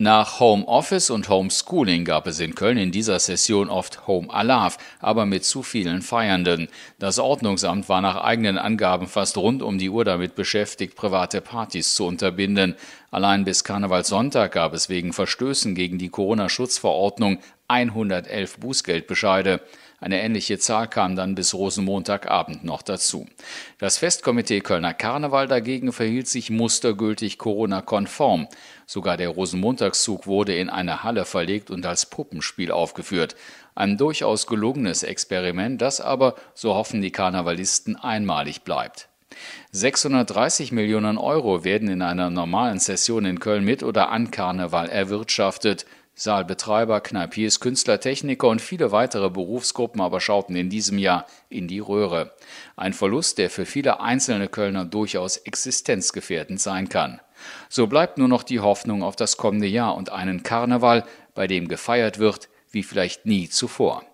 Nach Homeoffice und Homeschooling gab es in Köln in dieser Session oft Home-Alarv, aber mit zu vielen Feiernden. Das Ordnungsamt war nach eigenen Angaben fast rund um die Uhr damit beschäftigt, private Partys zu unterbinden. Allein bis Karnevalssonntag gab es wegen Verstößen gegen die Corona-Schutzverordnung 111 Bußgeldbescheide. Eine ähnliche Zahl kam dann bis Rosenmontagabend noch dazu. Das Festkomitee Kölner Karneval dagegen verhielt sich mustergültig Corona-konform. Sogar der Rosenmontagszug wurde in eine Halle verlegt und als Puppenspiel aufgeführt. Ein durchaus gelungenes Experiment, das aber, so hoffen die Karnevalisten, einmalig bleibt. 630 Millionen Euro werden in einer normalen Session in Köln mit oder an Karneval erwirtschaftet. Saalbetreiber, Kneipiers, Künstler, Techniker und viele weitere Berufsgruppen aber schauten in diesem Jahr in die Röhre. Ein Verlust, der für viele einzelne Kölner durchaus existenzgefährdend sein kann. So bleibt nur noch die Hoffnung auf das kommende Jahr und einen Karneval, bei dem gefeiert wird wie vielleicht nie zuvor.